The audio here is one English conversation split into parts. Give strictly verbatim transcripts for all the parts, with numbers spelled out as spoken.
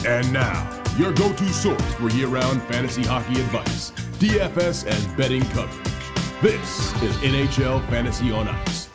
And now, your go-to source for year-round fantasy hockey advice, D F S and betting coverage. This is N H L Fantasy on Ice.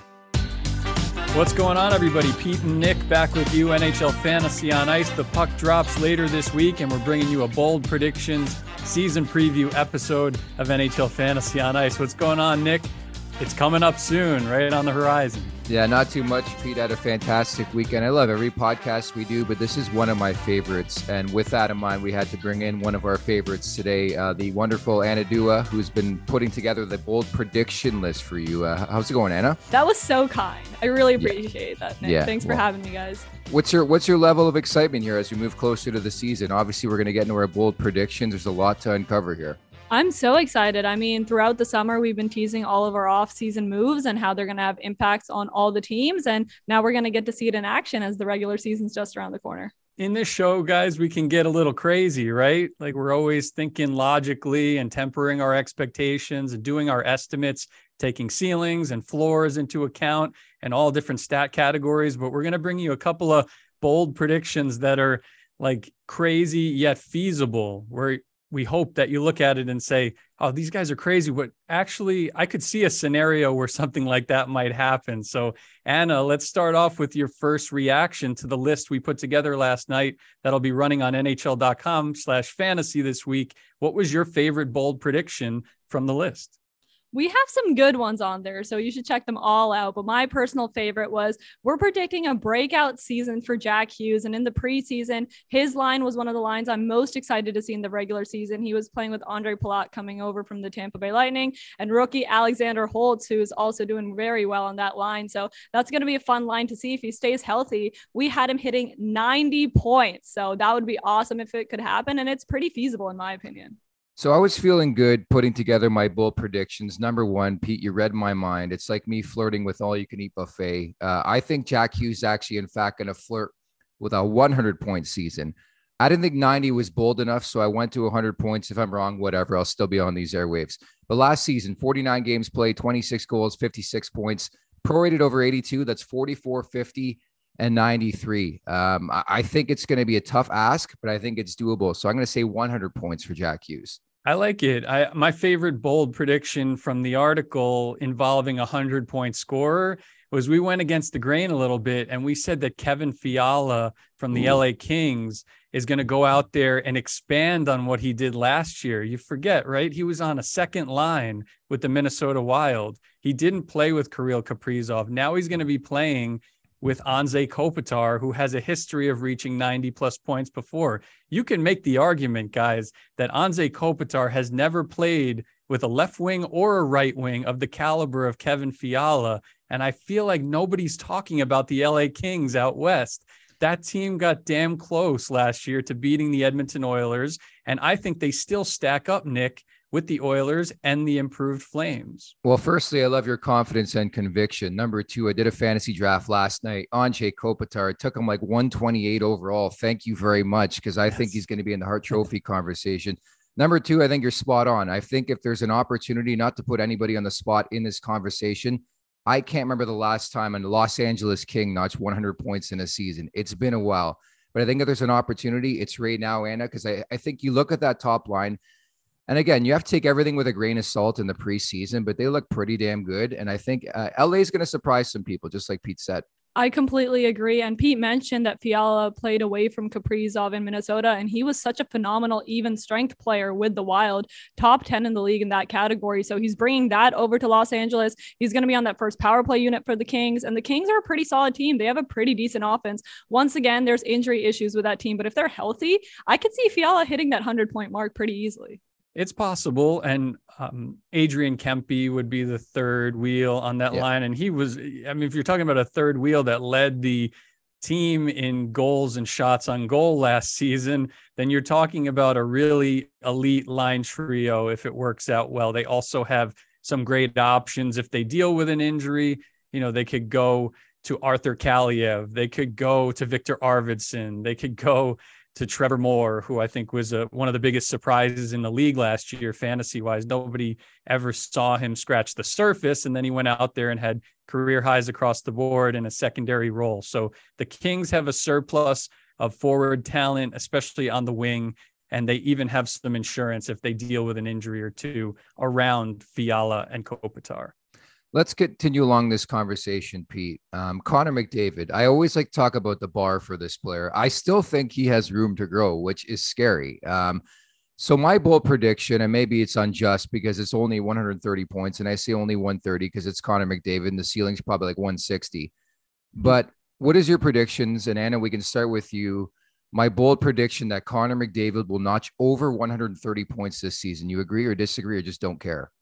What's going on, everybody? Pete and Nick back with you, N H L Fantasy on Ice. The puck drops later this week, and we're bringing you a bold predictions season preview episode of N H L Fantasy on Ice. What's going on, Nick? It's coming up soon, right on the horizon. Yeah, not too much. Pete had a fantastic weekend. I love every podcast we do, but this is one of my favorites. And with that in mind, we had to bring in one of our favorites today, uh, the wonderful Anna Dua, who's been putting together the bold prediction list for you. Uh, how's it going, Anna? That was so kind. I really appreciate yeah. that, Nick. Yeah, Thanks well, for having me, guys. What's your what's your level of excitement here as we move closer to the season? Obviously, we're going to get into our bold predictions. There's a lot to uncover here. I'm so excited. I mean, throughout the summer, we've been teasing all of our off-season moves and how they're going to have impacts on all the teams. And now we're going to get to see it in action as the regular season's just around the corner. In this show, guys, we can get a little crazy, right? Like we're always thinking logically and tempering our expectations and doing our estimates, taking ceilings and floors into account and all different stat categories. But we're going to bring you a couple of bold predictions that are like crazy yet feasible, where we hope that you look at it and say, oh, these guys are crazy. But actually, I could see a scenario where something like that might happen. So, Anna, let's start off with your first reaction to the list we put together last night that'll be running on N H L dot com slash fantasy this week. What was your favorite bold prediction from the list? We have some good ones on there, so you should check them all out. But my personal favorite was we're predicting a breakout season for Jack Hughes. And in the preseason, his line was one of the lines I'm most excited to see in the regular season. He was playing with Andre Palat coming over from the Tampa Bay Lightning and rookie Alexander Holtz, who is also doing very well on that line. So that's going to be a fun line to see if he stays healthy. We had him hitting ninety points. So that would be awesome if it could happen. And it's pretty feasible in my opinion. So I was feeling good putting together my bold predictions. Number one, Pete, you read my mind. It's like me flirting with all you can eat buffet. Uh, I think Jack Hughes is actually, in fact, going to flirt with a one hundred point season. I didn't think ninety was bold enough, so I went to one hundred points. If I'm wrong, whatever, I'll still be on these airwaves. But last season, forty-nine games played, twenty-six goals, fifty-six points, prorated over eighty-two. That's forty-four, fifty, and ninety-three. Um, I, I think it's going to be a tough ask, but I think it's doable. So I'm going to say one hundred points for Jack Hughes. I like it. I, my favorite bold prediction from the article involving a hundred point scorer was we went against the grain a little bit and we said that Kevin Fiala from the Ooh. L A Kings is going to go out there and expand on what he did last year. You forget, right? He was on a second line with the Minnesota Wild. He didn't play with Kirill Kaprizov. Now he's going to be playing with Anze Kopitar, who has a history of reaching ninety plus points before. You can make the argument, guys, that Anze Kopitar has never played with a left wing or a right wing of the caliber of Kevin Fiala. And I feel like nobody's talking about the L A Kings out west. That team got damn close last year to beating the Edmonton Oilers. And I think they still stack up, Nick, with the Oilers and the improved Flames. Well, firstly, I love your confidence and conviction. Number two, I did a fantasy draft last night. Anze Kopitar, it took him like one twenty-eight overall. Thank you very much, because I yes. think he's going to be in the Hart Trophy conversation. Number two, I think you're spot on. I think if there's an opportunity, not to put anybody on the spot in this conversation, I can't remember the last time a Los Angeles King notched one hundred points in a season. It's been a while. But I think if there's an opportunity, it's right now, Anna, because I, I think you look at that top line. And again, you have to take everything with a grain of salt in the preseason, but they look pretty damn good. And I think uh, L A is going to surprise some people, just like Pete said. I completely agree. And Pete mentioned that Fiala played away from Kaprizov in Minnesota, and he was such a phenomenal even strength player with the Wild, top ten in the league in that category. So he's bringing that over to Los Angeles. He's going to be on that first power play unit for the Kings, and the Kings are a pretty solid team. They have a pretty decent offense. Once again, there's injury issues with that team, but if they're healthy, I could see Fiala hitting that hundred point mark pretty easily. It's possible. And um, Adrian Kempe would be the third wheel on that yeah. line. And he was, I mean, if you're talking about a third wheel that led the team in goals and shots on goal last season, then you're talking about a really elite line trio if it works out well. They also have some great options. If they deal with an injury, you know, they could go to Arthur Kaliev. They could go to Victor Arvidsson. They could go to Trevor Moore, who I think was a, one of the biggest surprises in the league last year, fantasy-wise. Nobody ever saw him scratch the surface, and then he went out there and had career highs across the board in a secondary role. So the Kings have a surplus of forward talent, especially on the wing. And they even have some insurance if they deal with an injury or two around Fiala and Kopitar. Let's continue along this conversation, Pete. Um, Connor McDavid. I always like to talk about the bar for this player. I still think he has room to grow, which is scary. Um, so my bold prediction, and maybe it's unjust because it's only one hundred thirty points, and I say only one thirty because it's Connor McDavid, and the ceiling's probably like one sixty. But what is your predictions? And Anna, we can start with you. My bold prediction that Connor McDavid will notch over one hundred thirty points this season. You agree or disagree or just don't care?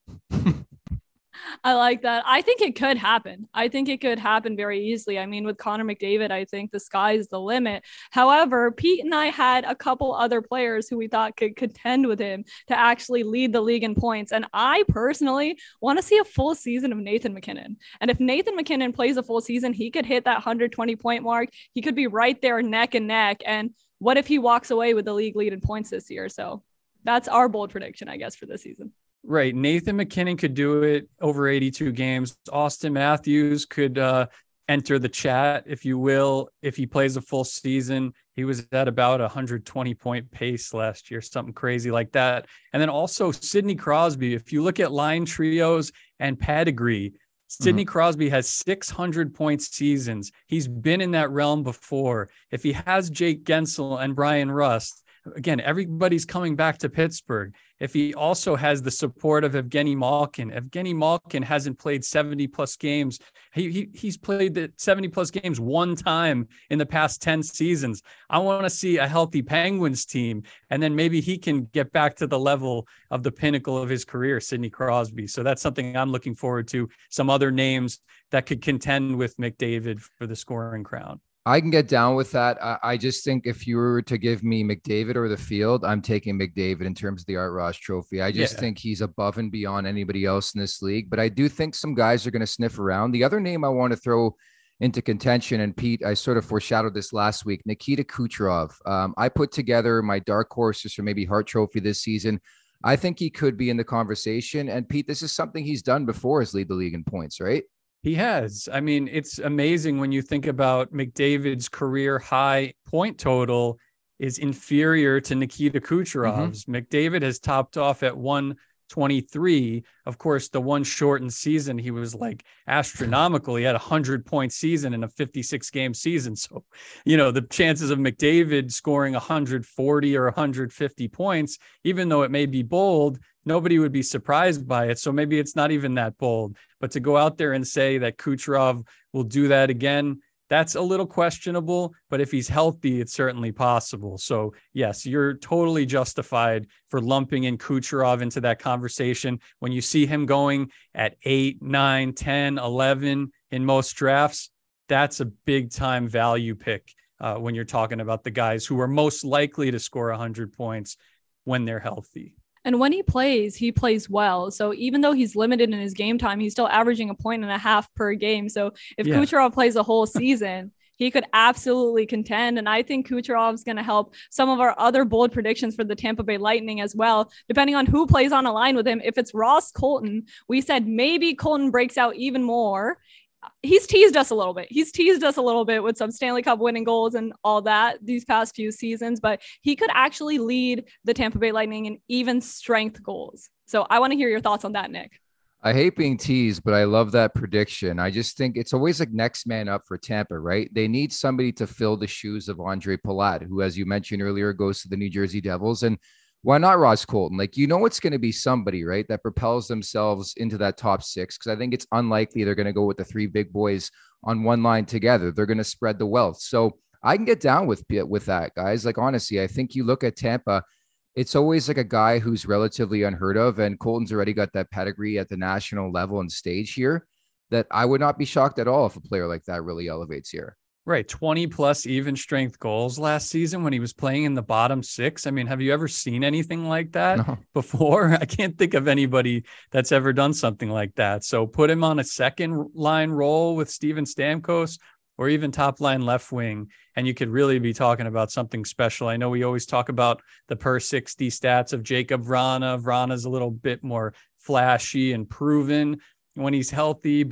I like that. I think it could happen. I think it could happen very easily. I mean, with Connor McDavid, I think the sky is the limit. However, Pete and I had a couple other players who we thought could contend with him to actually lead the league in points. And I personally want to see a full season of Nathan MacKinnon. And if Nathan MacKinnon plays a full season, he could hit that one hundred twenty point mark. He could be right there neck and neck. And what if he walks away with the league lead in points this year? So that's our bold prediction, I guess, for this season. Right. Nathan MacKinnon could do it over eighty-two games. Austin Matthews could uh, enter the chat, if you will, if he plays a full season. He was at about a one hundred twenty point pace last year, something crazy like that. And then also Sidney Crosby. If you look at line trios and pedigree, Sidney mm-hmm. Crosby has six hundred point seasons. He's been in that realm before. If he has Jake Gensel and Brian Rust, again, everybody's coming back to Pittsburgh. If he also has the support of Evgeny Malkin, Evgeny Malkin hasn't played seventy plus games. He, he he's played the seventy plus games one time in the past ten seasons. I want to see a healthy Penguins team, and then maybe he can get back to the level of the pinnacle of his career, Sidney Crosby. So that's something I'm looking forward to. Some other names that could contend with McDavid for the scoring crown. I can get down with that. I, I just think if you were to give me McDavid or the field, I'm taking McDavid in terms of the Art Ross Trophy. I just yeah. think he's above and beyond anybody else in this league. But I do think some guys are going to sniff around. The other name I want to throw into contention, and Pete, I sort of foreshadowed this last week, Nikita Kucherov. Um, I put together my dark horses for maybe Hart Trophy this season. I think he could be in the conversation. And Pete, this is something he's done before, is lead the league in points, right? He has. I mean, it's amazing when you think about McDavid's career high point total is inferior to Nikita Kucherov's. Mm-hmm. McDavid has topped off at one twenty-three. Of course, the one shortened season, he was like astronomical. He had a hundred point season in a fifty-six game season. So, you know, the chances of McDavid scoring one hundred forty or one hundred fifty points, even though it may be bold, nobody would be surprised by it. So maybe it's not even that bold, but to go out there and say that Kucherov will do that again, that's a little questionable, but if he's healthy, it's certainly possible. So yes, you're totally justified for lumping in Kucherov into that conversation. When you see him going at eight, nine, ten, eleven in most drafts, that's a big time value pick uh, when you're talking about the guys who are most likely to score one hundred points when they're healthy. And when he plays, he plays well. So even though he's limited in his game time, he's still averaging a point and a half per game. So if yeah. Kucherov plays a whole season, he could absolutely contend. And I think Kucherov's going to help some of our other bold predictions for the Tampa Bay Lightning as well, depending on who plays on a line with him. If it's Ross Colton, we said maybe Colton breaks out even more. He's teased us a little bit. He's teased us a little bit with some Stanley Cup winning goals and all that these past few seasons, but he could actually lead the Tampa Bay Lightning in even strength goals. So I want to hear your thoughts on that, Nick. I hate being teased, but I love that prediction. I just think it's always like next man up for Tampa, right? They need somebody to fill the shoes of Andre Palat, who, as you mentioned earlier, goes to the New Jersey Devils. And why not Ross Colton? Like, you know, it's going to be somebody, right, that propels themselves into that top six. Because I think it's unlikely they're going to go with the three big boys on one line together. They're going to spread the wealth. So I can get down with, with that, guys. Like, honestly, I think you look at Tampa, it's always like a guy who's relatively unheard of. And Colton's already got that pedigree at the national level and stage here that I would not be shocked at all if a player like that really elevates here. Right. twenty plus even strength goals last season when he was playing in the bottom six. I mean, have you ever seen anything like that no. before? I can't think of anybody that's ever done something like that. So put him on a second line role with Steven Stamkos or even top line left wing, and you could really be talking about something special. I know we always talk about the per sixty stats of Jacob Vrana. Vrana's a little bit more flashy and proven when he's healthy, but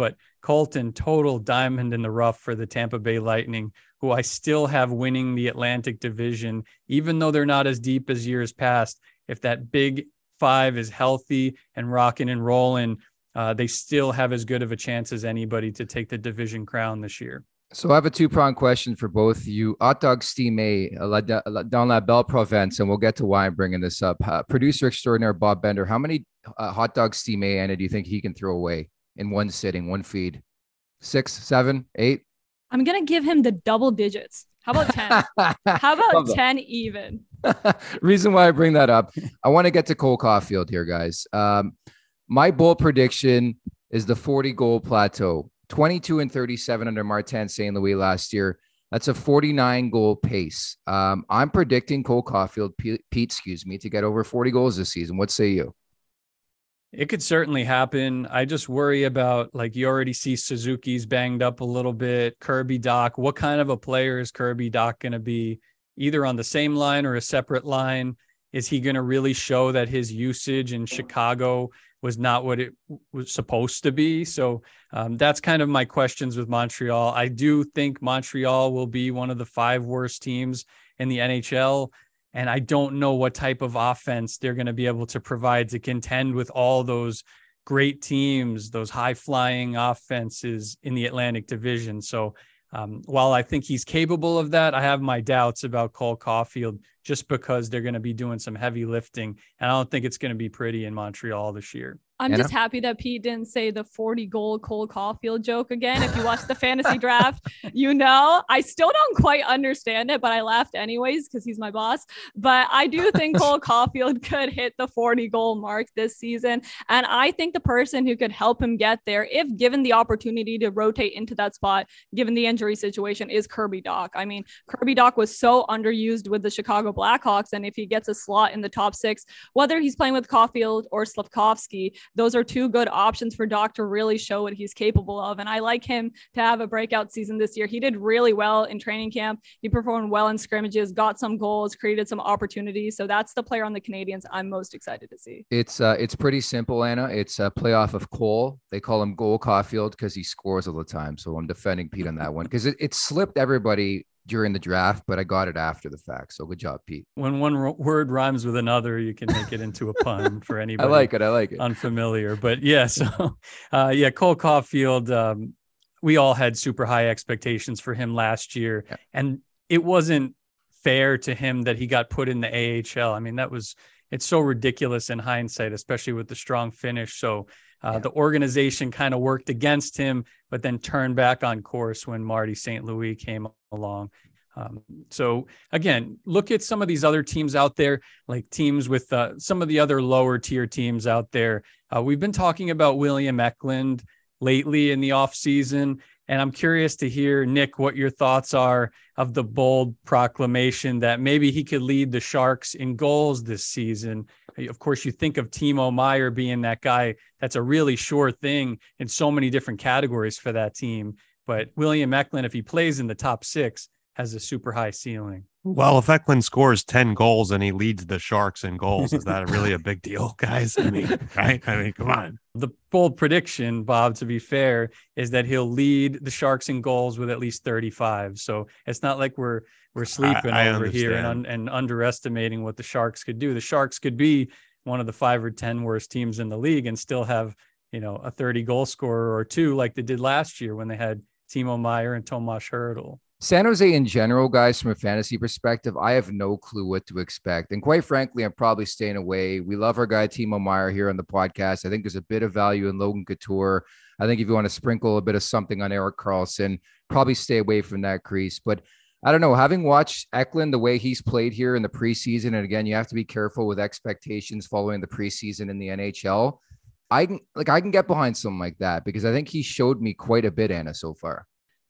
Colton, total diamond in the rough for the Tampa Bay Lightning, who I still have winning the Atlantic Division, even though they're not as deep as years past. If that big five is healthy and rocking and rolling, uh, they still have as good of a chance as anybody to take the division crown this year. So I have a two-pronged question for both of you. Hot Dog Steamy, dans la belle province, and we'll get to why I'm bringing this up. Uh, producer extraordinaire Bob Bender, how many uh, Hot Dog Steamy, Anna, do you think he can throw away in one sitting, one feed? Six, seven, eight? I'm going to give him the double digits. How about ten? How about ten even? Reason why I bring that up, I want to get to Cole Caulfield here, guys. Um, my bold prediction is the forty-goal plateau. twenty-two and thirty-seven under Martin Saint Louis last year. That's a forty-nine goal pace. Um, I'm predicting Cole Caulfield, Pete, excuse me, to get over forty goals this season. What say you? It could certainly happen. I just worry about, like, you already see Suzuki's banged up a little bit. Kirby Dach, what kind of a player is Kirby Dach going to be, either on the same line or a separate line? Is he going to really show that his usage in Chicago was not what it was supposed to be? So um, that's kind of my questions with Montreal. I do think Montreal will be one of the five worst teams in the N H L. And I don't know what type of offense they're going to be able to provide to contend with all those great teams, those high flying offenses in the Atlantic Division. So um, while I think he's capable of that, I have my doubts about Cole Caulfield just because they're going to be doing some heavy lifting. And I don't think it's going to be pretty in Montreal this year. I'm Anna? just happy that Pete didn't say the forty goal Cole Caulfield joke again. If you watch the fantasy draft, you know, I still don't quite understand it, but I laughed anyways because he's my boss. But I do think Cole Caulfield could hit the forty goal mark this season. And I think the person who could help him get there, if given the opportunity to rotate into that spot, given the injury situation, is Kirby Dach. I mean, Kirby Dach was so underused with the Chicago Blackhawks. And if he gets a slot in the top six, whether he's playing with Caulfield or Slafkovsky, those are two good options for Dach to really show what he's capable of. And I like him to have a breakout season this year. He did really well in training camp. He performed well in scrimmages, got some goals, created some opportunities. So that's the player on the Canadiens I'm most excited to see. It's uh, it's pretty simple, Anna. It's a playoff of Cole. They call him Goal Caulfield because he scores all the time. So I'm defending Pete on that one because it, it slipped everybody during the draft, but I got it after the fact. So good job, Pete. When one r- word rhymes with another, you can make it into a pun for anybody. I like it. I like it. Unfamiliar, but yeah. So uh, yeah, Cole Caulfield, um, we all had super high expectations for him last year, yeah. And it wasn't fair to him that he got put in the A H L. I mean, that was, it's so ridiculous in hindsight, especially with the strong finish. So uh, yeah. The organization kind of worked against him, but then turned back on course when Marty Saint Louis came along. Um, so again, look at some of these other teams out there, like teams with uh, some of the other lower tier teams out there. Uh, we've been talking about William Eklund lately in the off season. And I'm curious to hear, Nick, what your thoughts are of the bold proclamation that maybe he could lead the Sharks in goals this season. Of course, you think of Timo Meier being that guy. That's a really sure thing in so many different categories for that team. But William Eklund, if he plays in the top six, has a super high ceiling. Well, if Eklund scores ten goals and he leads the Sharks in goals, is that really a big deal, guys? I mean, right? I mean, come on. The bold prediction, Bob, to be fair, is that he'll lead the Sharks in goals with at least thirty-five. So it's not like we're we're sleeping I, I over understand. here and, and underestimating what the Sharks could do. The Sharks could be one of the five or ten worst teams in the league and still have, you know, a thirty goal scorer or two like they did last year when they had Timo Meier and Tomas Hertl. San Jose in general, guys, from a fantasy perspective, I have no clue what to expect. And quite frankly, I'm probably staying away. We love our guy, Timo Meier, here on the podcast. I think there's a bit of value in Logan Couture. I think if you want to sprinkle a bit of something on Erik Karlsson, probably stay away from that crease. But I don't know, having watched Eklund, the way he's played here in the preseason, and again, you have to be careful with expectations following the preseason in the N H L. I can, like, I can get behind something like that because I think he showed me quite a bit, Anna, so far.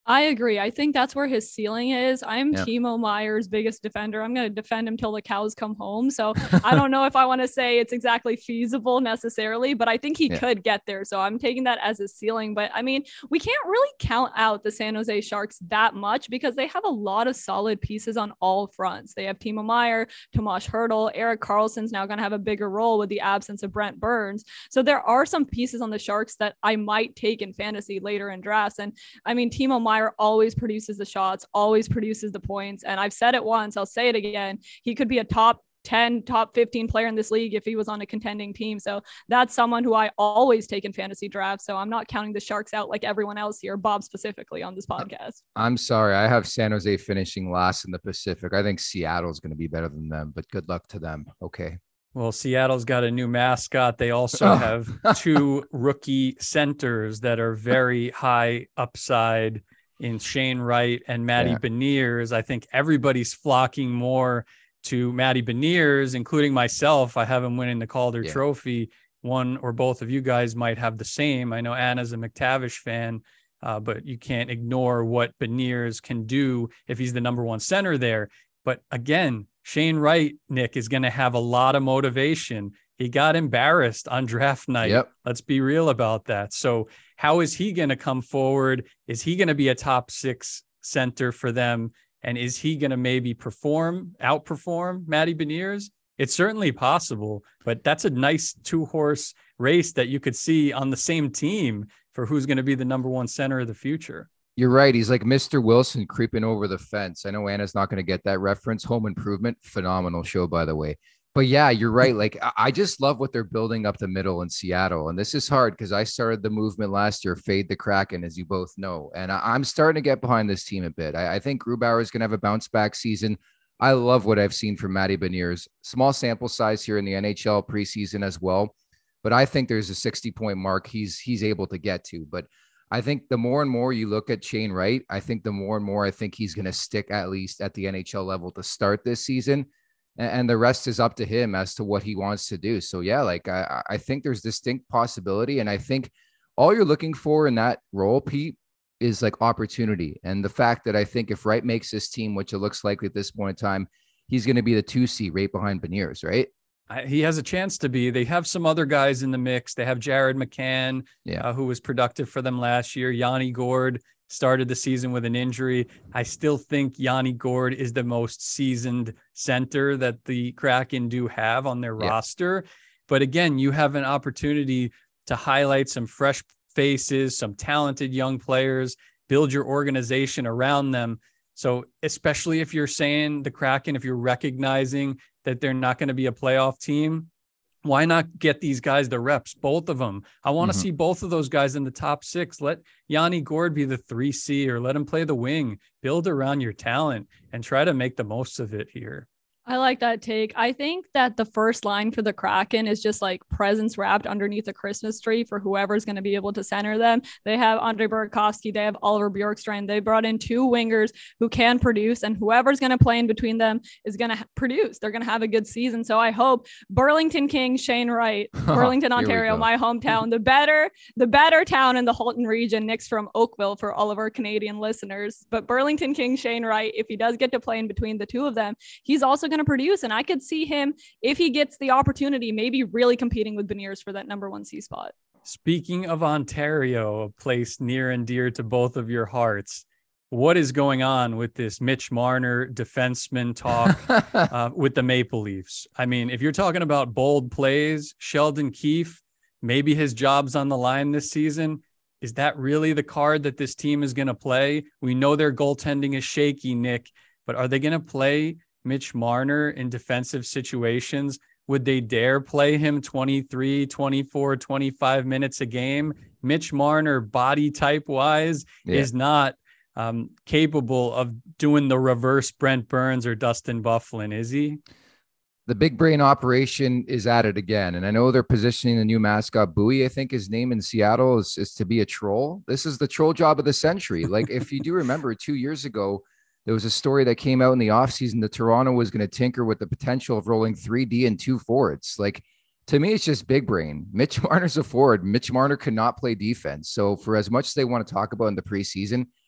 I agree. I think that's where his ceiling is. I'm Yeah. Timo Meyer's biggest defender. I'm going to defend him till the cows come home. So I don't know if I want to say it's exactly feasible necessarily, but I think he Yeah. could get there. So I'm taking that as his ceiling. But I mean, we can't really count out the San Jose Sharks that much because they have a lot of solid pieces on all fronts. They have Timo Meyer, Tomas Hertl, Erik Karlsson's now going to have a bigger role with the absence of Brent Burns. So there are some pieces on the Sharks that I might take in fantasy later in drafts. And I mean, Timo Meyer always produces the shots, always produces the points. And I've said it once, I'll say it again. He could be a top ten, top fifteen player in this league if he was on a contending team. So that's someone who I always take in fantasy drafts. So I'm not counting the Sharks out like everyone else here, Bob specifically on this podcast. I'm sorry. I have San Jose finishing last in the Pacific. I think Seattle's going to be better than them, but good luck to them. Okay. Well, Seattle's got a new mascot. They also Oh. have two rookie centers that are very high upside in Shane Wright and Matty Yeah. Beniers. I think everybody's flocking more to Matty Beniers, including myself. I have him winning the Calder Yeah. Trophy. One or both of you guys might have the same. I know Anna's a McTavish fan, uh, but you can't ignore what Beniers can do if he's the number one center there. But again, Shane Wright, Nick, is going to have a lot of motivation. He got embarrassed on draft night. Yep. Let's be real about that. So how is he going to come forward? Is he going to be a top six center for them? And is he going to maybe perform, outperform Matty Beniers? It's certainly possible, but that's a nice two horse race that you could see on the same team for who's going to be the number one center of the future. You're right. He's like Mister Wilson creeping over the fence. I know Anna's not going to get that reference. Home Improvement, phenomenal show, by the way. But yeah, you're right. Like, I- I just love what they're building up the middle in Seattle. And this is hard because I started the movement last year, Fade the Kraken, as you both know. And I- I'm starting to get behind this team a bit. I, I think Grubauer is going to have a bounce back season. I love what I've seen from Matty Beniers. Small sample size here in the N H L preseason as well. But I think there's a sixty point mark he's he's able to get to. But I think the more and more you look at Shane Wright, I think the more and more I think he's going to stick at least at the N H L level to start this season. And the rest is up to him as to what he wants to do. So yeah, like I, I think there's distinct possibility. And I think all you're looking for in that role, Pete, is like opportunity. And the fact that I think if Wright makes this team, which it looks likely at this point in time, he's going to be the two seed right behind Beniers, right? I, he has a chance to be. They have some other guys in the mix. They have Jared McCann, Yeah. uh, who was productive for them last year. Yanni Gord started the season with an injury. I still think Yanni Gord is the most seasoned center that the Kraken do have on their Yeah. roster. But again, you have an opportunity to highlight some fresh faces, some talented young players, build your organization around them. So especially if you're saying the Kraken, if you're recognizing that they're not going to be a playoff team, why not get these guys the reps, both of them? I want to Mhm. see both of those guys in the top six. Let Yanni Gord be the three C or let him play the wing, build around your talent and try to make the most of it here. I like that take. I think that the first line for the Kraken is just like presents wrapped underneath a Christmas tree for whoever's going to be able to center them. They have Andre Burakovsky. They have Oliver Bjorkstrand. They brought in two wingers who can produce, and whoever's going to play in between them is going to ha- produce. They're going to have a good season. So I hope Burlington King, Shane Wright, Burlington, Here we Ontario, go. my hometown, the better, the better town in the Halton region. Nick's from Oakville for all of our Canadian listeners. But Burlington King, Shane Wright, if he does get to play in between the two of them, he's also going to produce. And I could see him, if he gets the opportunity, maybe really competing with Beniers for that number one C spot. Speaking of Ontario, a place near and dear to both of your hearts, what is going on with this Mitch Marner defenseman talk uh, with the Maple Leafs? I mean, if you're talking about bold plays, Sheldon Keefe, maybe his job's on the line this season. Is that really the card that this team is going to play? We know their goaltending is shaky, Nick, but are they going to play Mitch Marner in defensive situations? Would they dare play him twenty-three, twenty-four, twenty-five minutes a game? Mitch Marner, body type wise, Yeah. is not um, capable of doing the reverse Brent Burns or Dustin Byfuglien, is he? The big brain operation is at it again. And I know they're positioning the new mascot, Bowie, I think his name in Seattle is, is to be a troll. This is the troll job of the century. Like, if you do remember two years ago, there was a story that came out in the offseason that Toronto was going to tinker with the potential of rolling three D and two forwards. Like, to me, it's just big brain. Mitch Marner's a forward. Mitch Marner cannot play defense. So for as much as they want to talk about in the preseason,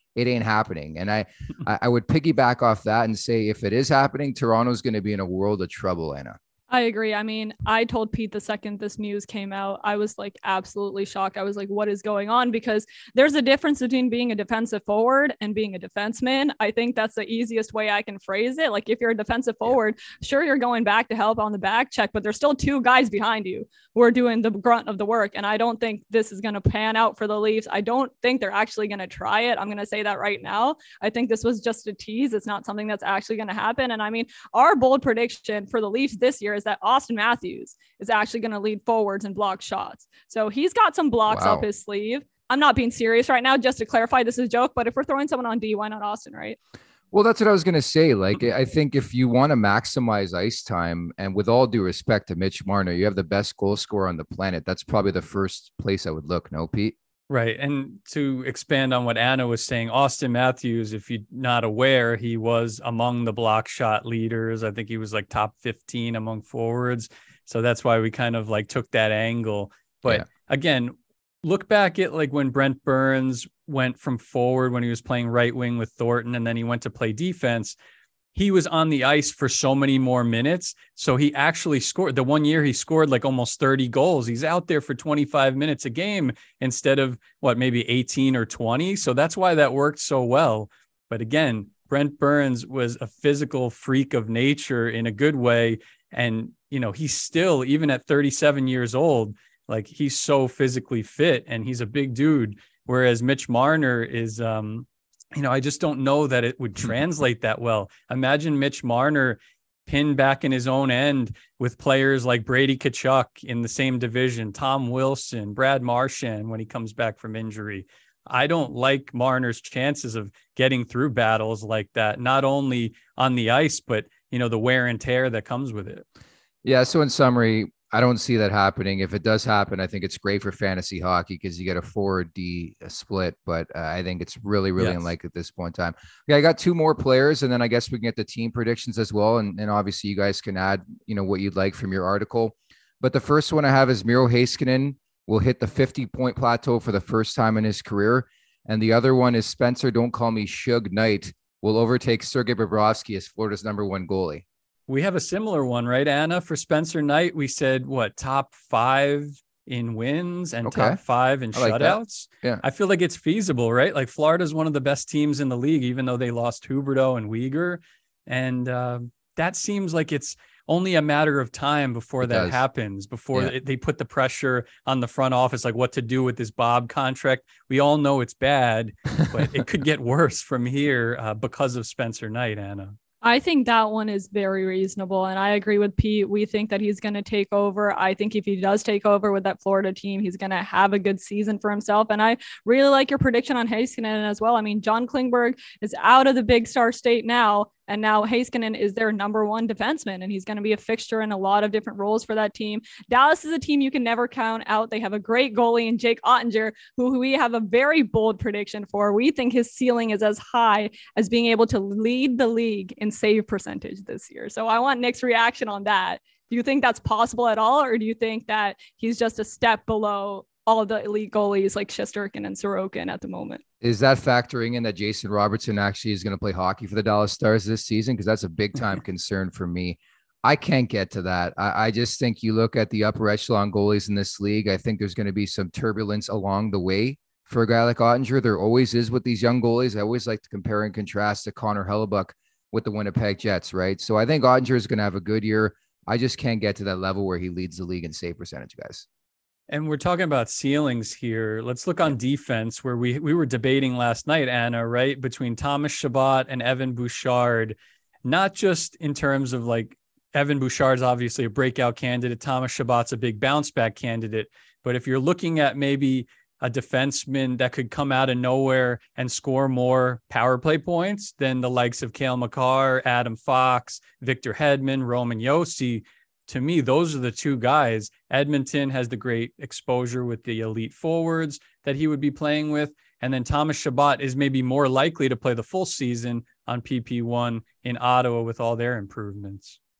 it ain't happening. And I, I would piggyback off that and say, if it is happening, Toronto's going to be in a world of trouble, Anna. I agree. I mean, I told Pete the second this news came out, I was like absolutely shocked. I was like, what is going on? Because there's a difference between being a defensive forward and being a defenseman. I think that's the easiest way I can phrase it. Like if you're a defensive forward, yeah. sure, you're going back to help on the back check, but there's still two guys behind you who are doing the grunt of the work. And I don't think this is going to pan out for the Leafs. I don't think they're actually going to try it. I'm going to say that right now. I think this was just a tease. It's not something that's actually going to happen. And I mean, our bold prediction for the Leafs this year is that Austin Matthews is actually going to lead forwards and block shots. So he's got some blocks wow. up his sleeve. I'm not being serious right now, just to clarify, this is a joke, but if we're throwing someone on D, why not Austin, right? Well, that's what I was going to say. Like, I think if you want to maximize ice time, and with all due respect to Mitch Marner, you have the best goal scorer on the planet. That's probably the first place I would look. No, Pete? Right. And to expand on what Anna was saying, Austin Matthews, if you're not aware, he was among the block shot leaders. I think he was like top fifteen among forwards. So that's why we kind of like took that angle. But yeah. again, look back at like when Brent Burns went from forward when he was playing right wing with Thornton, and then he went to play defense. He was on the ice for so many more minutes. So he actually scored. The one year he scored like almost thirty goals. He's out there for twenty-five minutes a game instead of what, maybe eighteen or twenty. So that's why that worked so well. But again, Brent Burns was a physical freak of nature in a good way. And, you know, he's still, even at thirty-seven years old, like he's so physically fit and he's a big dude. Whereas Mitch Marner is, um, you know, I just don't know that it would translate that well. Imagine Mitch Marner pinned back in his own end with players like Brady Tkachuk in the same division, Tom Wilson, Brad Marchand when he comes back from injury. I don't like Marner's chances of getting through battles like that, not only on the ice, but, you know, the wear and tear that comes with it. Yeah. So in summary, I don't see that happening. If it does happen, I think it's great for fantasy hockey because you get a forward D split, but uh, I think it's really, really yes. unlikely at this point in time. Yeah, I got two more players, and then I guess we can get the team predictions as well. And, and obviously you guys can add, you know, what you'd like from your article. But the first one I have is Miro Heiskanen will hit the fifty point plateau for the first time in his career. And the other one is Spencer, don't call me Suge Knight, will overtake Sergei Bobrovsky as Florida's number one goalie. We have a similar one, right, Anna? For Spencer Knight, we said, what, top five in wins and okay. top five in I shutouts? Like yeah. I feel like it's feasible, right? Like Florida's one of the best teams in the league, even though they lost Huberdeau and Weegar. And uh, that seems like it's only a matter of time before it that does. happens, before yeah. they put the pressure on the front office, like what to do with this Bob contract. We all know it's bad, but it could get worse from here uh, because of Spencer Knight, Anna. I think that one is very reasonable. And I agree with Pete. We think that he's going to take over. I think if he does take over with that Florida team, he's going to have a good season for himself. And I really like your prediction on Heiskanen as well. I mean, John Klingberg is out of the Big Star state now. And now Heiskanen is their number one defenseman, and he's going to be a fixture in a lot of different roles for that team. Dallas is a team you can never count out. They have a great goalie in Jake Ottinger, who we have a very bold prediction for. We think his ceiling is as high as being able to lead the league in save percentage this year. So I want Nick's reaction on that. Do you think that's possible at all? Or do you think that he's just a step below all of the elite goalies like Shesterkin and Sorokin at the moment? Is that factoring in that Jason Robertson actually is going to play hockey for the Dallas Stars this season? Because that's a big time concern for me. I can't get to that. I, I just think you look at the upper echelon goalies in this league. I think there's going to be some turbulence along the way for a guy like Ottinger. There always is with these young goalies. I always like to compare and contrast to Connor Hellebuck with the Winnipeg Jets, right? So I think Ottinger is going to have a good year. I just can't get to that level where he leads the league in save percentage, guys. And we're talking about ceilings here. Let's look on defense, where we we were debating last night, Anna, right, between Thomas Chabot and Evan Bouchard, not just in terms of like Evan Bouchard's obviously a breakout candidate. Thomas Chabot's a big bounce back candidate. But if you're looking at maybe a defenseman that could come out of nowhere and score more power play points than the likes of Cale Makar, Adam Fox, Victor Hedman, Roman Josi, to me, those are the two guys. Edmonton has the great exposure with the elite forwards that he would be playing with. And then Thomas Chabot is maybe more likely to play the full season on P P one in Ottawa with all their improvements.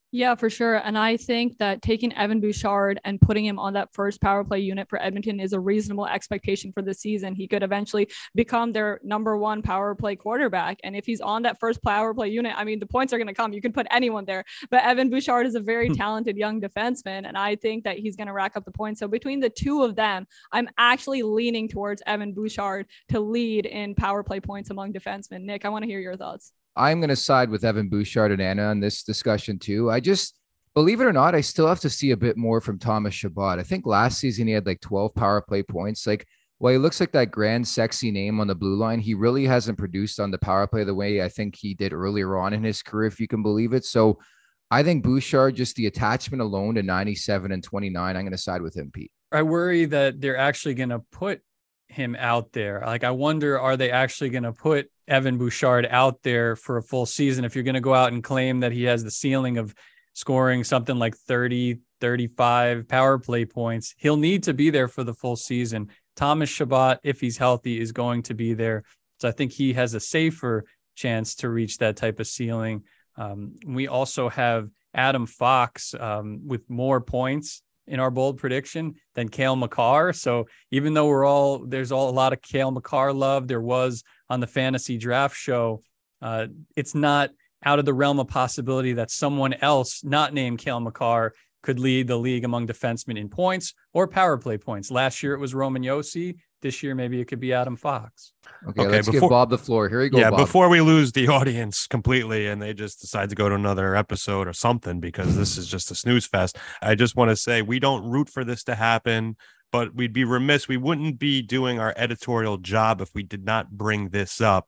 Yeah, for sure. And I think that taking Evan Bouchard and putting him on that first power play unit for Edmonton is a reasonable expectation for the season. He could eventually become their number one power play quarterback. And if he's on that first power play unit, I mean, the points are going to come. You can put anyone there. But Evan Bouchard is a very talented young defenseman. And I think that he's going to rack up the points. So between the two of them, I'm actually leaning towards Evan Bouchard to lead in power play points among defensemen. Nick, I want to hear your thoughts. I'm going to side with Evan Bouchard and Anna on this discussion too. I just, believe it or not, I still have to see a bit more from Thomas Chabot. I think last season he had like twelve power play points. Like, well, he looks like that grand, sexy name on the blue line. He really hasn't produced on the power play the way I think he did earlier on in his career, if you can believe it. So I think Bouchard, just the attachment alone to ninety-seven and twenty-nine, I'm going to side with him, Pete. I worry that they're actually going to put him out there. Like, I wonder, are they actually going to put Evan Bouchard out there for a full season? If you're going to go out and claim that he has the ceiling of scoring something like thirty, thirty-five power play points, he'll need to be there for the full season. Thomas Chabot, if he's healthy, is going to be there. So I think he has a safer chance to reach that type of ceiling. Um, we also have Adam Fox um, with more points in our bold prediction than Cale Makar. So even though we're all, there's all a lot of Cale Makar love, there was on the fantasy draft show, uh, it's not out of the realm of possibility that someone else not named Cale Makar could lead the league among defensemen in points or power play points. Last year it was Roman Josi. This year, maybe it could be Adam Fox. Okay, okay let's before, give Bob the floor. Here you go, Yeah, Bob. before we lose the audience completely and they just decide to go to another episode or something, because this is just a snooze fest, I just want to say we don't root for this to happen, but we'd be remiss. We wouldn't be doing our editorial job if we did not bring this up.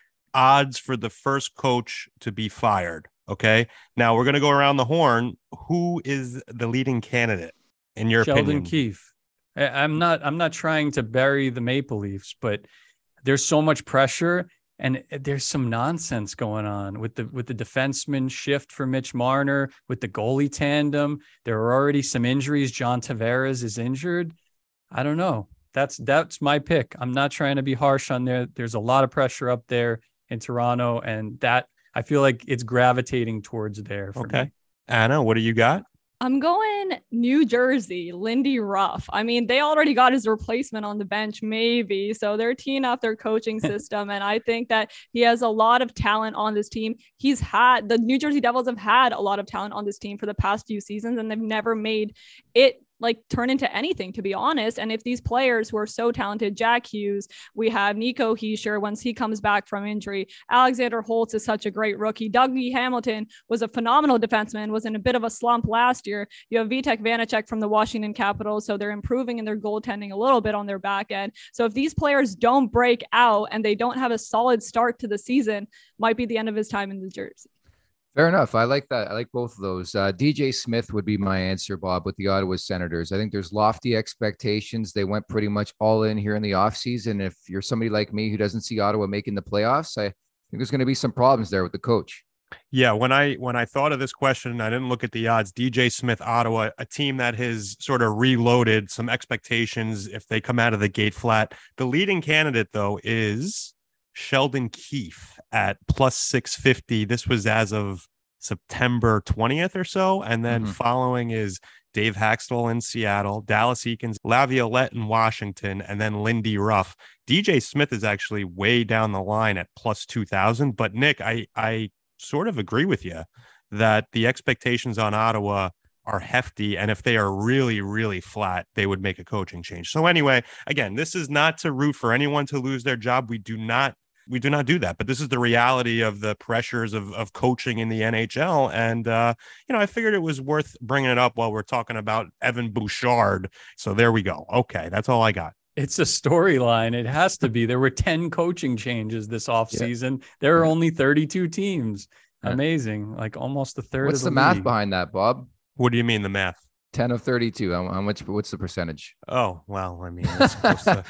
Odds for the first coach to be fired. Okay, now we're going to go around the horn. Who is the leading candidate in your Sheldon opinion? Keefe. I'm not, I'm not trying to bury the Maple Leafs, but there's so much pressure and there's some nonsense going on with the, with the defenseman shift for Mitch Marner, with the goalie tandem. There are already some injuries. John Tavares is injured. I don't know. That's, that's my pick. I'm not trying to be harsh on there. There's a lot of pressure up there in Toronto, and that I feel like it's gravitating towards there. For okay. me. Anna, what do you got? I'm going New Jersey, Lindy Ruff. I mean, they already got his replacement on the bench, maybe. So they're teeing up their coaching system. And I think that he has a lot of talent on this team. He's had, the New Jersey Devils have had a lot of talent on this team for the past few seasons, and they've never made it like turn into anything, to be honest. And if these players who are so talented, Jack Hughes, we have Nico Hischier once he comes back from injury, Alexander Holtz is such a great rookie, Dougie Hamilton was a phenomenal defenseman, was in a bit of a slump last year. You have Vitek Vanacek from the Washington Capitals, so they're improving in their goaltending a little bit on their back end. So if these players don't break out and they don't have a solid start to the season, might be the end of his time in New Jersey. Fair enough. I like that. I like both of those. Uh, D J Smith would be my answer, Bob, with the Ottawa Senators. I think there's lofty expectations. They went pretty much all in here in the offseason. If you're somebody like me who doesn't see Ottawa making the playoffs, I think there's going to be some problems there with the coach. Yeah, when I when I thought of this question, I didn't look at the odds. D J Smith, Ottawa, a team that has sort of reloaded some expectations if they come out of the gate flat. The leading candidate, though, is Sheldon Keefe at plus six fifty. This was as of September twentieth or so. And then mm-hmm. following is Dave Haxtell in Seattle, Dallas Eakins, Laviolette in Washington, and then Lindy Ruff. D J Smith is actually way down the line at plus two thousand. But Nick, I, I sort of agree with you that the expectations on Ottawa are hefty. And if they are really, really flat, they would make a coaching change. So anyway, again, this is not to root for anyone to lose their job. We do not We do not do that, but this is the reality of the pressures of, of coaching in the N H L. And, uh, you know, I figured it was worth bringing it up while we're talking about Evan Bouchard. So there we go. Okay. That's all I got. It's a storyline. It has to be. There were ten coaching changes this offseason. Yeah. There are yeah. only thirty-two teams. Yeah. Amazing. Like almost a third What's of the, the math league. behind that, Bob? What do you mean the math? ten of thirty-two. How, how much? What's the percentage? Oh, well, I mean, that's close to...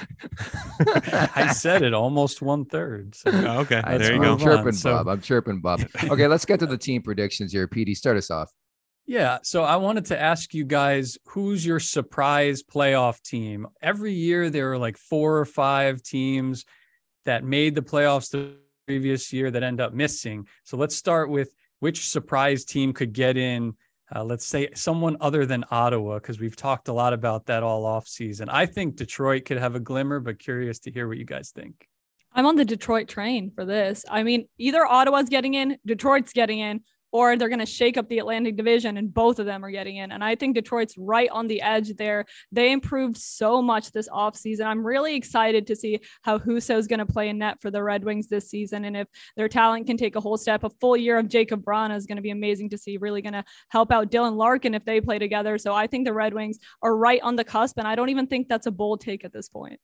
I said it almost one third. So. Oh, okay. I, there you I'm go. chirping, So... Bob. I'm chirping, Bob. Okay, let's get to the team predictions here. P D, start us off. Yeah. So I wanted to ask you guys, who's your surprise playoff team? Every year there are like four or five teams that made the playoffs the previous year that end up missing. So let's start with which surprise team could get in uh, let's say someone other than Ottawa, because we've talked a lot about that all off season. I think Detroit could have a glimmer, but curious to hear what you guys think. I'm on the Detroit train for this. I mean, either Ottawa's getting in, Detroit's getting in, or they're going to shake up the Atlantic Division and both of them are getting in. And I think Detroit's right on the edge there. They improved so much this offseason. I'm really excited to see how Husso is going to play in net for the Red Wings this season. And if their talent can take a whole step, a full year of Jacob Vrana is going to be amazing to see, really going to help out Dylan Larkin if they play together. So I think the Red Wings are right on the cusp. And I don't even think that's a bold take at this point.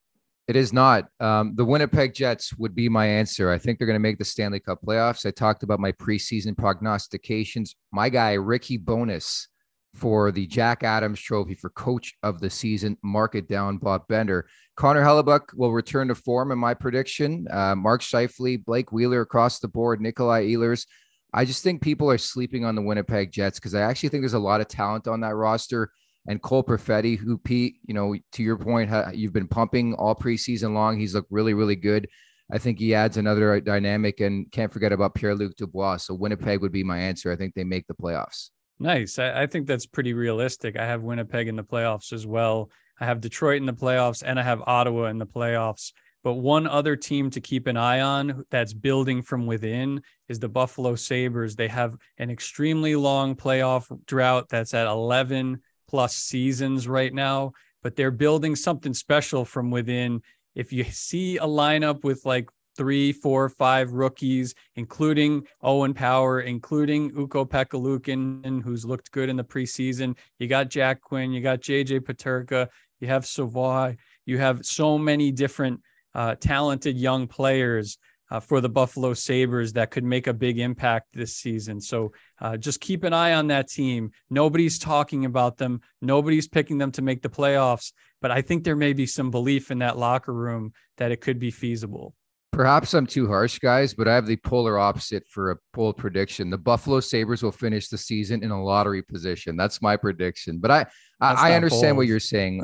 It is not. Um, the Winnipeg Jets would be my answer. I think they're going to make the Stanley Cup playoffs. I talked about my preseason prognostications. My guy, Ricky Bowness, for the Jack Adams Trophy for Coach of the Season. Mark it down, Bob Bender. Connor Hellebuyck will return to form in my prediction. Uh, Mark Scheifele, Blake Wheeler across the board, Nikolai Ehlers. I just think people are sleeping on the Winnipeg Jets because I actually think there's a lot of talent on that roster. And Cole Perfetti, who, Pete, you know, to your point, you've been pumping all preseason long. He's looked really, really good. I think he adds another dynamic, and can't forget about Pierre-Luc Dubois. So Winnipeg would be my answer. I think they make the playoffs. Nice. I, I think that's pretty realistic. I have Winnipeg in the playoffs as well. I have Detroit in the playoffs, and I have Ottawa in the playoffs. But one other team to keep an eye on that's building from within is the Buffalo Sabres. They have an extremely long playoff drought that's at eleven plus seasons right now, but they're building something special from within. If you see a lineup with like three, four, five rookies, including Owen Power, including Ukko-Pekka Luukkonen, who's looked good in the preseason, you got Jack Quinn, you got J J Peterka, you have Savoy, you have so many different uh, talented young players Uh, for the Buffalo Sabres that could make a big impact this season. So uh, just keep an eye on that team. Nobody's talking about them. Nobody's picking them to make the playoffs, but I think there may be some belief in that locker room that it could be feasible. Perhaps I'm too harsh, guys, but I have the polar opposite for a bold prediction. The Buffalo Sabres will finish the season in a lottery position. That's my prediction. But I, I, I understand bold. what you're saying.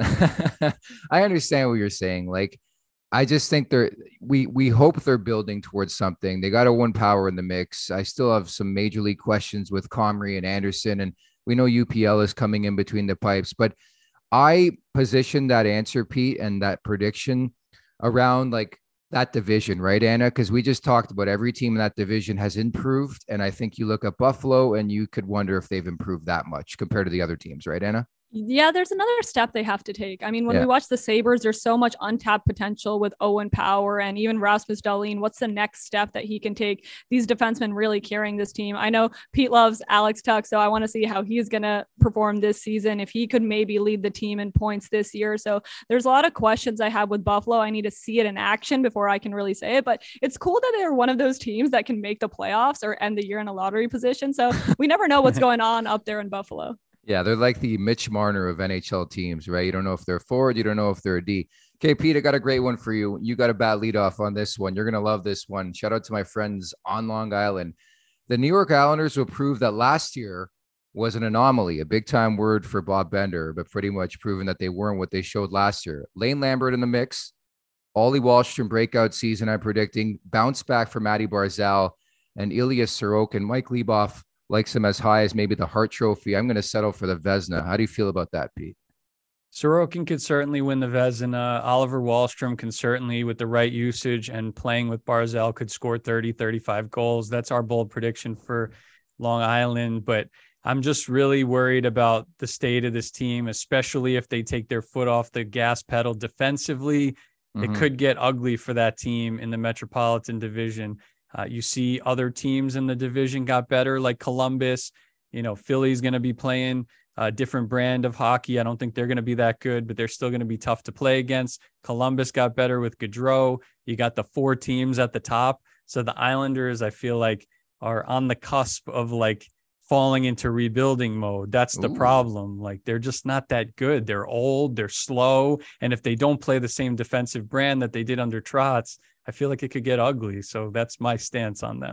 I understand what you're saying. Like, I just think they're we we hope they're building towards something. They got a one power in the mix. I still have some major league questions with Comrie and Anderson, and we know U P L is coming in between the pipes. But I positioned that answer, Pete, and that prediction around like that division, right, Anna? Because we just talked about every team in that division has improved, and I think you look at Buffalo and you could wonder if they've improved that much compared to the other teams, right, Anna? Yeah, there's another step they have to take. I mean, when yeah. we watch the Sabres, there's so much untapped potential with Owen Power and even Rasmus Dahlin. What's the next step that he can take? These defensemen really carrying this team. I know Pete loves Alex Tuch, so I want to see how he's going to perform this season, if he could maybe lead the team in points this year. So there's a lot of questions I have with Buffalo. I need to see it in action before I can really say it, but it's cool that they're one of those teams that can make the playoffs or end the year in a lottery position. So we never know what's going on up there in Buffalo. Yeah, they're like the Mitch Marner of N H L teams, right? You don't know if they're forward. You don't know if they're a D. Okay, Pete, I got a great one for you. You got a bad lead off on this one. You're going to love this one. Shout out to my friends on Long Island. The New York Islanders will prove that last year was an anomaly, a big-time word for Bob Bender, but pretty much proven that they weren't what they showed last year. Lane Lambert in the mix. Ollie Wahlstrom breakout season, I'm predicting. Bounce back for Matty Barzal and Ilya Sorokin. Mike Leboff likes him as high as maybe the Hart Trophy. I'm going to settle for the Vezina. How do you feel about that, Pete? Sorokin could certainly win the Vezina. Oliver Wahlstrom can certainly, with the right usage and playing with Barzal, could score thirty, thirty-five goals. That's our bold prediction for Long Island. But I'm just really worried about the state of this team, especially if they take their foot off the gas pedal defensively. Mm-hmm. It could get ugly for that team in the Metropolitan Division. Uh, you see other teams in the division got better, like Columbus. You know, Philly's going to be playing a different brand of hockey. I don't think they're going to be that good, but they're still going to be tough to play against. Columbus got better with Gaudreau. You got the four teams at the top. So the Islanders, I feel like, are on the cusp of like falling into rebuilding mode. That's the Ooh. problem. Like, they're just not that good. They're old, they're slow. And if they don't play the same defensive brand that they did under Trotz, I feel like it could get ugly. So that's my stance on them.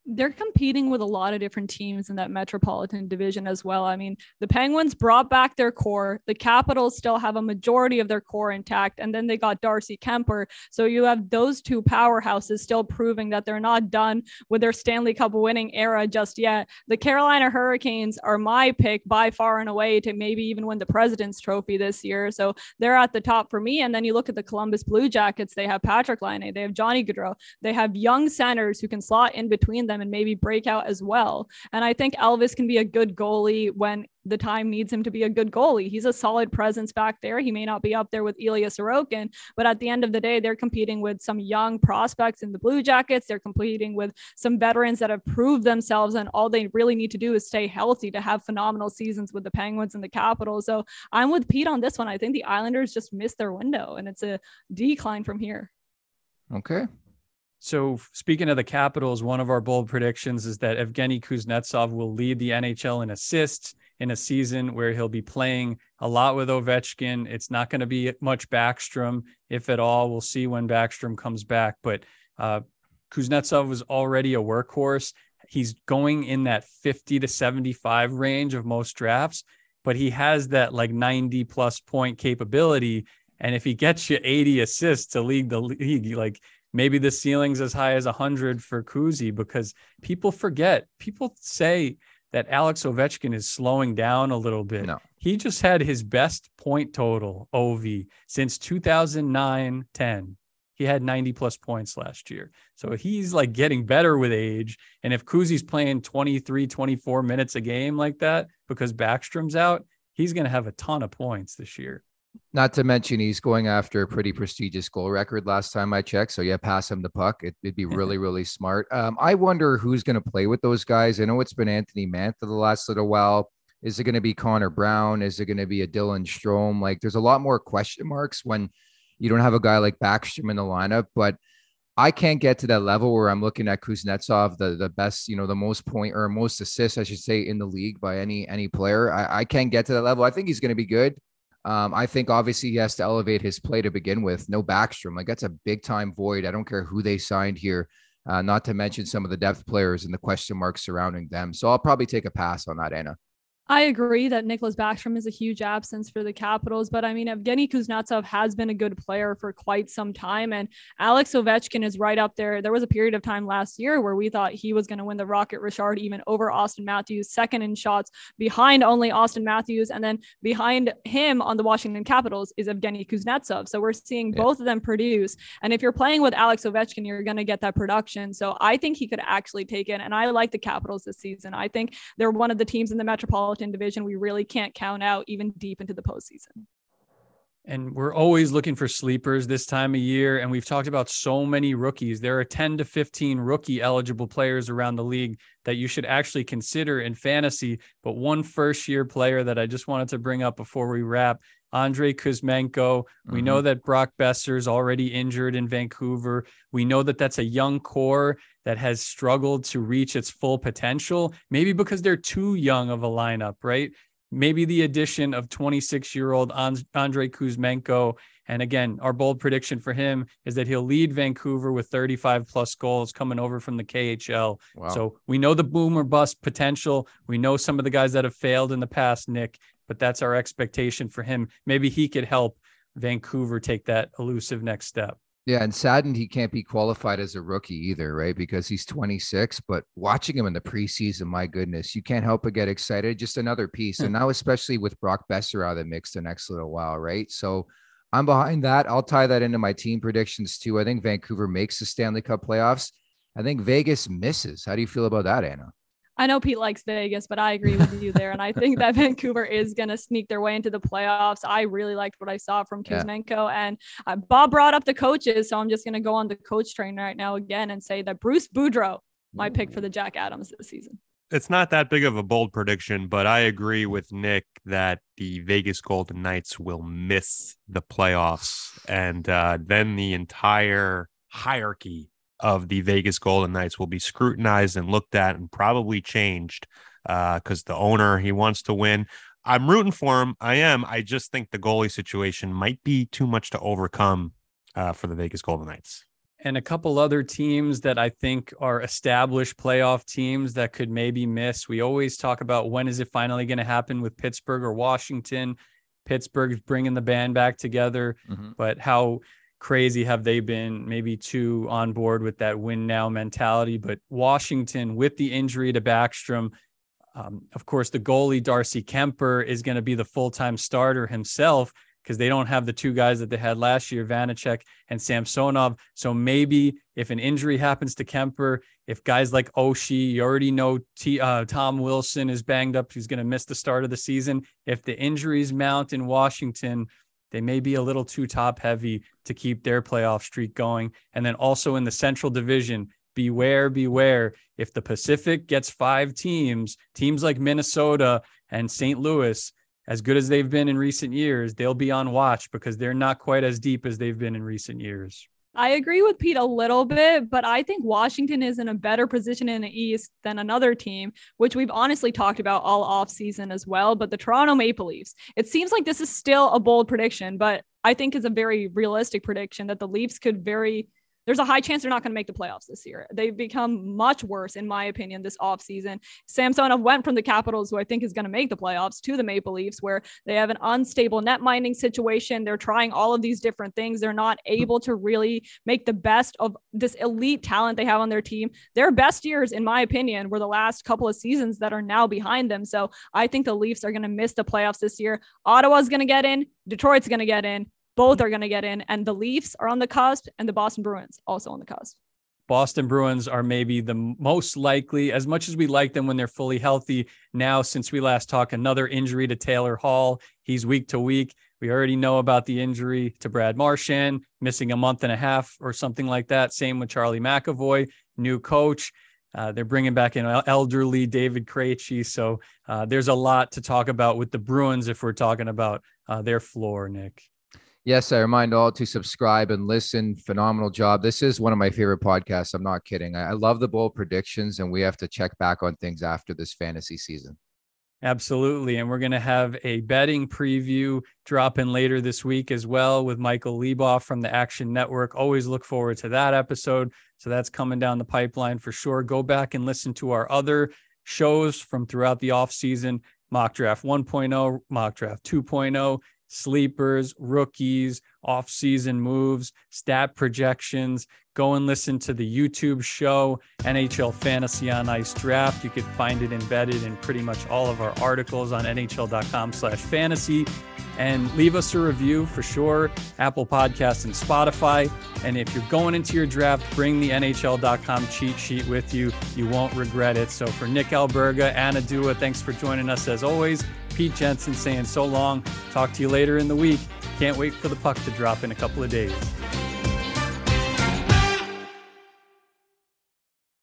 They're competing with a lot of different teams in that Metropolitan Division as well. I mean, the Penguins brought back their core. The Capitals still have a majority of their core intact. And then they got Darcy Kemper. So you have those two powerhouses still proving that they're not done with their Stanley Cup winning era just yet. The Carolina Hurricanes are my pick by far and away to maybe even win the President's Trophy this year. So they're at the top for me. And then you look at the Columbus Blue Jackets. They have Patrick Laine. They have Johnny Gaudreau. They have young centers who can slot in between them and maybe break out as well. And I think Elvis can be a good goalie when the time needs him to be a good goalie. He's a solid presence back there. He may not be up there with Ilya Sorokin, but at the end of the day, they're competing with some young prospects in the Blue Jackets. They're competing with some veterans that have proved themselves, and all they really need to do is stay healthy to have phenomenal seasons with the Penguins and the Capitals. So I'm with Pete on this one. I think the Islanders just missed their window, and it's a decline from here. Okay. So speaking of the Capitals, one of our bold predictions is that Evgeny Kuznetsov will lead the N H L in assists in a season where he'll be playing a lot with Ovechkin. It's not going to be much Backstrom, if at all. We'll see when Backstrom comes back. But uh, Kuznetsov was already a workhorse. He's going in that fifty to seventy-five range of most drafts, but he has that like ninety plus point capability. And if he gets you eighty assists to lead the league, like maybe the ceiling's as high as one hundred for Kuzi, because people forget. People say that Alex Ovechkin is slowing down a little bit. No. He just had his best point total, O V, since two thousand nine ten. He had ninety plus points last year. So he's like getting better with age. And if Kuzi's playing twenty-three, twenty-four minutes a game like that because Backstrom's out, he's going to have a ton of points this year. Not to mention he's going after a pretty prestigious goal record last time I checked. So yeah, pass him the puck. It, it'd be really, really smart. Um, I wonder who's going to play with those guys. I know it's been Anthony Mantha the last little while. Is it going to be Connor Brown? Is it going to be a Dylan Strome? Like there's a lot more question marks when you don't have a guy like Backstrom in the lineup, but I can't get to that level where I'm looking at Kuznetsov, the, the best, you know, the most point or most assists, I should say, in the league by any, any player. I, I can't get to that level. I think he's going to be good. Um, I think obviously he has to elevate his play to begin with. No Backstrom. Like that's a big time void. I don't care who they signed here, uh, not to mention some of the depth players and the question marks surrounding them. So I'll probably take a pass on that, Anna. I agree that Nicholas Backstrom is a huge absence for the Capitals, but I mean, Evgeny Kuznetsov has been a good player for quite some time, and Alex Ovechkin is right up there. There was a period of time last year where we thought he was going to win the Rocket Richard even over Austin Matthews, second in shots behind only Austin Matthews, and then behind him on the Washington Capitals is Evgeny Kuznetsov. So we're seeing yeah. both of them produce, and if you're playing with Alex Ovechkin, you're going to get that production. So I think he could actually take it, and I like the Capitals this season. I think they're one of the teams in the Metropolitan Division we really can't count out even deep into the postseason. And we're always looking for sleepers this time of year. And we've talked about so many rookies. There are ten to fifteen rookie eligible players around the league that you should actually consider in fantasy. But one first year player that I just wanted to bring up before we wrap, Andrei Kuzmenko. Mm-hmm. We know that Brock Besser's already injured in Vancouver. We know that that's a young core that has struggled to reach its full potential, maybe because they're too young of a lineup, right? Maybe the addition of twenty-six-year-old Andrei Kuzmenko. And again, our bold prediction for him is that he'll lead Vancouver with thirty-five plus goals coming over from the K H L. Wow. So we know the boom or bust potential. We know some of the guys that have failed in the past, Nick, but that's our expectation for him. Maybe he could help Vancouver take that elusive next step. Yeah, and saddened he can't be qualified as a rookie either, right? Because he's twenty-six, but watching him in the preseason, my goodness, you can't help but get excited. Just another piece. And now, especially with Brock Besser out of the mix the next little while, right? So I'm behind that. I'll tie that into my team predictions too. I think Vancouver makes the Stanley Cup playoffs. I think Vegas misses. How do you feel about that, Anna? I know Pete likes Vegas, but I agree with you there. And I think that Vancouver is going to sneak their way into the playoffs. I really liked what I saw from Kuzmenko. Yeah. And uh, Bob brought up the coaches, so I'm just going to go on the coach train right now again and say that Bruce Boudreau, my pick for the Jack Adams this season. It's not that big of a bold prediction, but I agree with Nick that the Vegas Golden Knights will miss the playoffs. And uh, then the entire hierarchy of the Vegas Golden Knights will be scrutinized and looked at and probably changed because uh, the owner, he wants to win. I'm rooting for him. I am. I just think the goalie situation might be too much to overcome uh, for the Vegas Golden Knights. And a couple other teams that I think are established playoff teams that could maybe miss. We always talk about when is it finally going to happen with Pittsburgh or Washington. Pittsburgh's bringing the band back together, mm-hmm. but how crazy have they been? Maybe too on board with that win now mentality. But Washington, with the injury to Backstrom, um, of course, the goalie Darcy Kemper is going to be the full-time starter himself, because they don't have the two guys that they had last year, Vanacek and Samsonov. So maybe if an injury happens to Kemper, if guys like Oshie, you already know T, uh, Tom Wilson is banged up, he's going to miss the start of the season. If the injuries mount in Washington, they may be a little too top heavy to keep their playoff streak going. And then also in the Central Division, beware, beware. If the Pacific gets five teams, teams like Minnesota and Saint Louis, as good as they've been in recent years, they'll be on watch because they're not quite as deep as they've been in recent years. I agree with Pete a little bit, but I think Washington is in a better position in the East than another team, which we've honestly talked about all offseason as well. But the Toronto Maple Leafs, it seems like this is still a bold prediction, but I think it's a very realistic prediction that the Leafs could very There's a high chance they're not going to make the playoffs this year. They've become much worse, in my opinion, this offseason. Samsonov went from the Capitals, who I think is going to make the playoffs, to the Maple Leafs, where they have an unstable net mining situation. They're trying all of these different things. They're not able to really make the best of this elite talent they have on their team. Their best years, in my opinion, were the last couple of seasons that are now behind them. So I think the Leafs are going to miss the playoffs this year. Ottawa's going to get in. Detroit's going to get in. Both are going to get in, and the Leafs are on the cusp, and the Boston Bruins also on the cusp. Boston Bruins are maybe the most likely, as much as we like them when they're fully healthy. Now, since we last talked, another injury to Taylor Hall. He's week to week. We already know about the injury to Brad Marchand, missing a month and a half or something like that. Same with Charlie McAvoy, new coach. Uh, they're bringing back an elderly David Krejci. So uh, there's a lot to talk about with the Bruins if we're talking about uh, their floor, Nick. Yes, I remind all to subscribe and listen. Phenomenal job. This is one of my favorite podcasts. I'm not kidding. I, I love the bold predictions, and we have to check back on things after this fantasy season. Absolutely. And we're going to have a betting preview drop in later this week as well with Michael Leboff from the Action Network. Always look forward to that episode. So that's coming down the pipeline for sure. Go back and listen to our other shows from throughout the off season. Mock Draft one point oh, Mock Draft two point oh, sleepers, rookies, off-season moves, stat projections. Go and listen to the YouTube show, N H L Fantasy on Ice Draft. You could find it embedded in pretty much all of our articles on N H L dot com slash fantasy. And leave us a review for sure, Apple Podcasts and Spotify. And if you're going into your draft, bring the N H L dot com cheat sheet with you. You won't regret it. So for Nick Alberga, Anna Dua, thanks for joining us as always. Pete Jensen saying so long. Talk to you later in the week. Can't wait for the puck to drop in a couple of days.